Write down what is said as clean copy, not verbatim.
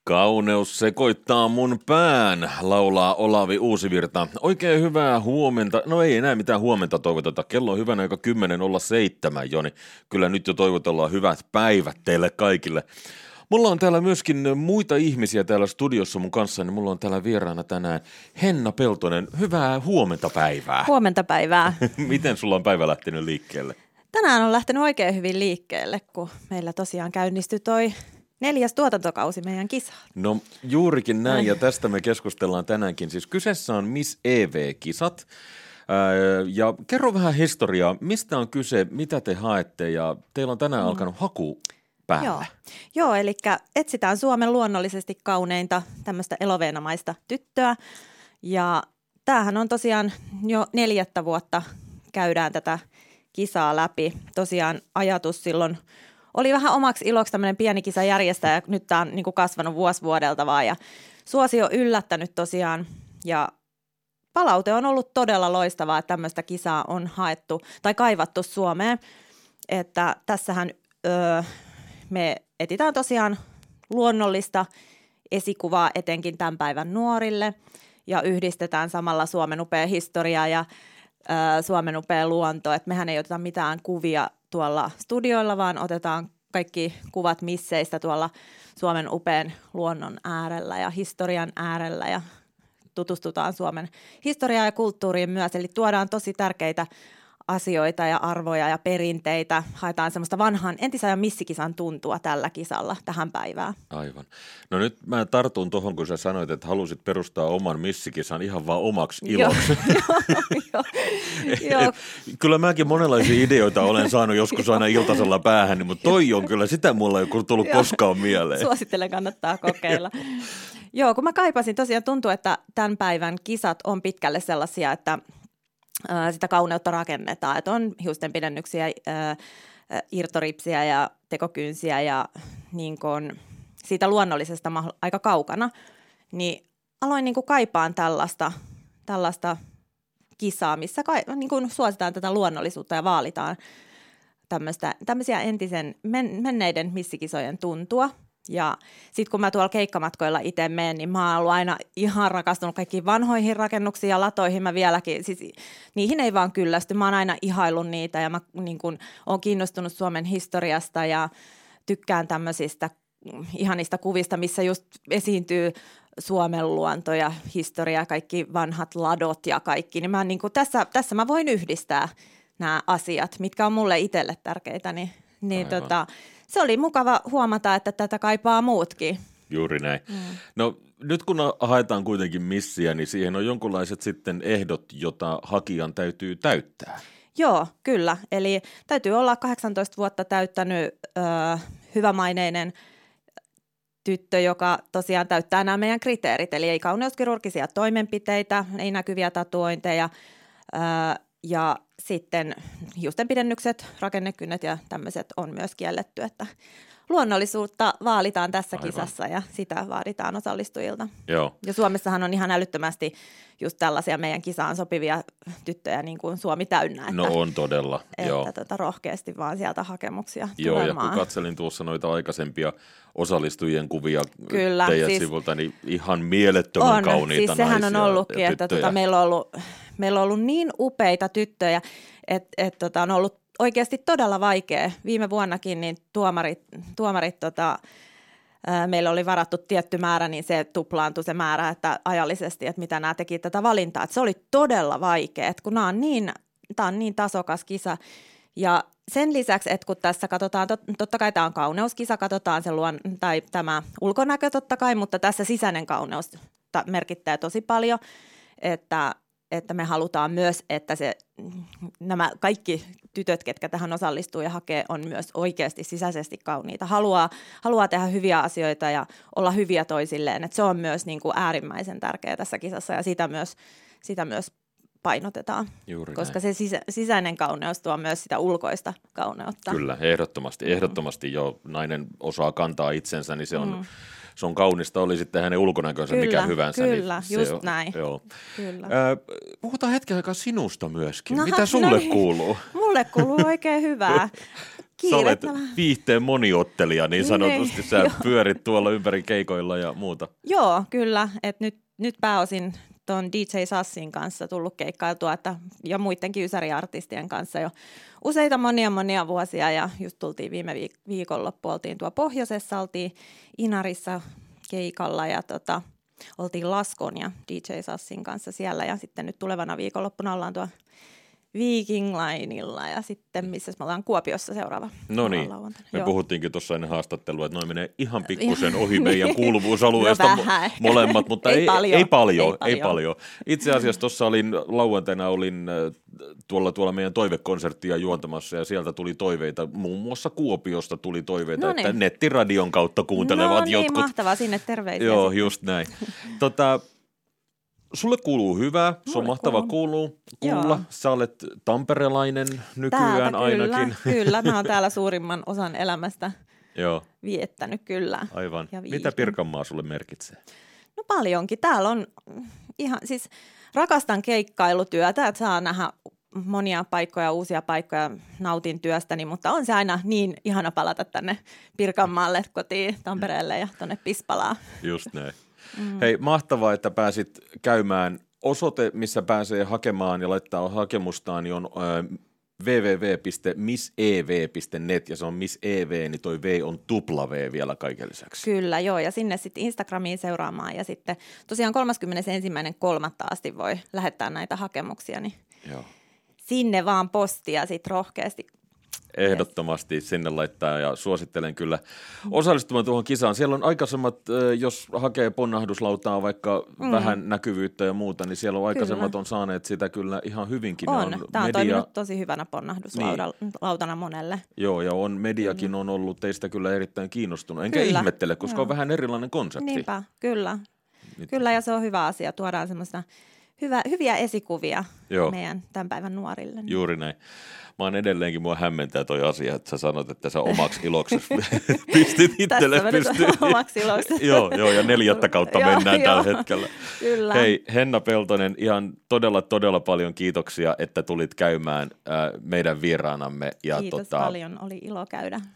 Kauneus sekoittaa mun pään, laulaa Olavi Uusivirta. Oikein hyvää huomenta. No ei enää mitään huomenta toivoteta. Kello on hyvänä aika 10.07, Joni. Kyllä nyt jo toivotellaan hyvät päivät teille kaikille. Mulla on täällä myöskin muita ihmisiä täällä studiossa mun kanssa, niin mulla on täällä vieraana tänään Henna Peltonen. Hyvää huomenta päivää. Huomenta päivää. Miten sulla on päivä lähtenyt liikkeelle? Tänään on lähtenyt oikein hyvin liikkeelle, kun meillä tosiaan käynnistyi toi 4. tuotantokausi meidän kisaan. No juurikin näin, ja tästä me keskustellaan tänäänkin. Siis kyseessä on Miss EV-kisat. Ja kerro vähän historiaa, mistä on kyse, mitä te haette, ja teillä on tänään alkanut haku päällä. Joo, eli etsitään Suomen luonnollisesti kauneinta tämmöistä eloveenamaista tyttöä, ja tämähän on tosiaan jo 4. vuotta käydään tätä kisaa läpi. Tosiaan ajatus silloin oli vähän omaksi iloksi tämmöinen pieni kisa järjestää, ja nyt tämä on niin kuin kasvanut vuosi vuodelta vaan, ja suosio yllättänyt tosiaan, ja palaute on ollut todella loistavaa, että tämmöistä kisaa on haettu tai kaivattu Suomeen, että tässähän me etsitään tosiaan luonnollista esikuvaa etenkin tämän päivän nuorille, ja yhdistetään samalla Suomen upea historia ja Suomen upea luonto, että mehän ei oteta mitään kuvia tuolla studioilla, vaan otetaan kaikki kuvat misseistä tuolla Suomen upean luonnon äärellä ja historian äärellä ja tutustutaan Suomen historiaan ja kulttuuriin myös, eli tuodaan tosi tärkeitä asioita ja arvoja ja perinteitä. Haetaan semmoista vanhan entisajan missikisan tuntua tällä kisalla tähän päivään. Aivan. No nyt mä tartun tuohon, kun sä sanoit, että halusit perustaa oman missikisan ihan vaan omaksi iloksi. Joo. Kyllä mäkin monenlaisia ideoita olen saanut joskus aina iltasella päähän, mutta toi on kyllä, sitä mulla ei ole tullut koskaan mieleen. Suosittelen, kannattaa kokeilla. Joo, kun mä kaipasin, tosiaan tuntuu, että tämän päivän kisat on pitkälle sellaisia, että sitä kauneutta rakennetaan, että on hiustenpidennyksiä, irtoripsiä ja tekokynsiä ja niin kun siitä luonnollisesta aika kaukana, niin aloin niin kun kaipaan tällaista kisaa, missä niin kun suositaan tätä luonnollisuutta ja vaalitaan tämmöisiä entisen menneiden missikisojen tuntua. Ja sitten kun mä tuolla keikkamatkoilla itse menen, niin mä oon ollut aina ihan rakastunut kaikkiin vanhoihin rakennuksiin ja latoihin. Mä vieläkin, siis niihin ei vaan kyllästy. Mä oon aina ihaillut niitä ja mä niin kun oon kiinnostunut Suomen historiasta ja tykkään tämmöisistä ihanista kuvista, missä just esiintyy Suomen luonto ja historia, kaikki vanhat ladot ja kaikki. Niin mä niin kun tässä mä voin yhdistää nämä asiat, mitkä on mulle itselle tärkeitä, niin se oli mukava huomata, että tätä kaipaa muutkin. Juuri näin. No nyt kun haetaan kuitenkin missiä, niin siihen on jonkunlaiset sitten ehdot, jota hakijan täytyy täyttää. Joo, kyllä. Eli täytyy olla 18 vuotta täyttänyt hyvämaineinen tyttö, joka tosiaan täyttää nämä meidän kriteerit. Eli ei kauneuskirurgisia toimenpiteitä, ei näkyviä tatuointeja ja sitten hiustenpidennykset, rakennekynnet ja tämmöiset on myös kielletty, että luonnollisuutta vaalitaan tässä kisassa ja sitä vaaditaan osallistujilta. Joo. Ja Suomessahan on ihan älyttömästi just tällaisia meidän kisaan sopivia tyttöjä niin kuin Suomi täynnä. Että, no on todella, joo. Että rohkeasti vaan sieltä hakemuksia joo, tulemaan. Ja kun katselin tuossa noita aikaisempia osallistujien kuvia kyllä, teidän siis sivulta, niin ihan mielettömän kauniita siis sehän naisia on ollutkin, ja että meillä on ollut niin upeita tyttöjä, että on ollut oikeasti todella vaikea. Viime vuonnakin niin tuomarit meillä oli varattu tietty määrä, niin se tuplaantui se määrä että ajallisesti, että mitä nämä teki tätä valintaa. Että se oli todella vaikea, että kun tämä on niin tasokas kisa. Ja sen lisäksi, että kun tässä katsotaan, totta kai tämä on kauneuskisa, katsotaan se tai tämä ulkonäkö totta kai, mutta tässä sisäinen kauneus merkittää tosi paljon, että me halutaan myös, että nämä kaikki tytöt, ketkä tähän osallistuu ja hakee, on myös oikeasti sisäisesti kauniita. Haluaa tehdä hyviä asioita ja olla hyviä toisilleen. Että se on myös niin kuin äärimmäisen tärkeää tässä kisassa ja sitä myös painotetaan. Juuri koska näin. Se sisäinen kauneus tuo myös sitä ulkoista kauneutta. Kyllä, ehdottomasti jo nainen osaa kantaa itsensä, niin se on kaunista, oli sitten hänen ulkonäkönsä mikä hyvänsä. Kyllä, niin just näin. Joo. Kyllä. Puhutaan hetken aikaa sinusta myöskin. Mitä sulle kuuluu? mulle kuuluu oikein hyvää. Sä olet viihteen moniottelija, niin sanotusti. Sä pyörit tuolla ympäri keikoilla ja muuta. Joo, kyllä. Et nyt pääosin tuon DJ Sassin kanssa tullut keikkailtua ja muidenkin ysäriartistien kanssa jo useita monia vuosia. Ja just tultiin viime viikonloppu, oltiin tuo pohjoisessa, oltiin Inarissa keikalla ja oltiin Laskon ja DJ Sassin kanssa siellä. Ja sitten nyt tulevana viikonloppuna ollaan tuo Viking Lineilla ja sitten missä me ollaan Kuopiossa seuraava. No niin, me puhuttiinkin tuossa ennen haastattelua, että noin menee ihan pikkusen ohi meidän kuuluvuusalueesta molemmat, mutta ei paljon. Itse asiassa tuossa lauantaina tuolla meidän toivekonserttia juontamassa ja sieltä tuli toiveita, muun muassa Kuopiosta tuli toiveita, että nettiradion kautta kuuntelevat jotkut. No niin, mahtavaa, sinne terveisiä. Joo, just näin. Sulle kuuluu hyvää, se on mahtava kuulla. Sä olet tamperelainen nykyään täältä, ainakin. Kyllä, mä oon täällä suurimman osan elämästä viettänyt kyllä. Aivan. Mitä Pirkanmaa sulle merkitsee? No paljonkin. Täällä on ihan, siis rakastan keikkailutyötä, että saa nähdä monia paikkoja, uusia paikkoja, nautin työstäni, mutta on se aina niin ihana palata tänne Pirkanmaalle kotiin Tampereelle ja tonne Pispalaan. Just näin. Hei, mahtavaa, että pääsit käymään. Osoite, missä pääsee hakemaan ja laittaa hakemustaan, niin on www.missev.net ja se on Miss EV, niin toi V on tupla V vielä kaiken lisäksi. Kyllä, joo, ja sinne sitten Instagramiin seuraamaan ja sitten tosiaan 31.3. asti voi lähettää näitä hakemuksia, niin sinne vaan postia sitten rohkeasti. Ehdottomasti sinne laittaa ja suosittelen kyllä osallistumaan tuohon kisaan. Siellä on aikaisemmat, jos hakee ponnahduslautaa vaikka vähän näkyvyyttä ja muuta, niin siellä on aikaisemmat on saaneet sitä kyllä ihan hyvinkin. Tämä on toiminut tosi hyvänä ponnahduslautana monelle. Joo, ja mediakin on ollut teistä kyllä erittäin kiinnostunut. Enkä ihmettele, koska on vähän erilainen konsepti. Niinpä, kyllä. Kyllä, ja se on hyvä asia. Tuodaan semmoista hyviä esikuvia meidän tämän päivän nuorille. Juuri näin. Mä oon edelleenkin, mua hämmentää toi asia, että sä sanot, että sä omaksi iloksesi pistit itselle pystyyn. Omaksi iloksesi. Joo, ja 4. kautta mennään tällä hetkellä. Kyllä. Hei, Henna Peltonen, ihan todella paljon kiitoksia, että tulit käymään meidän vieraanamme. Kiitos paljon, oli ilo käydä.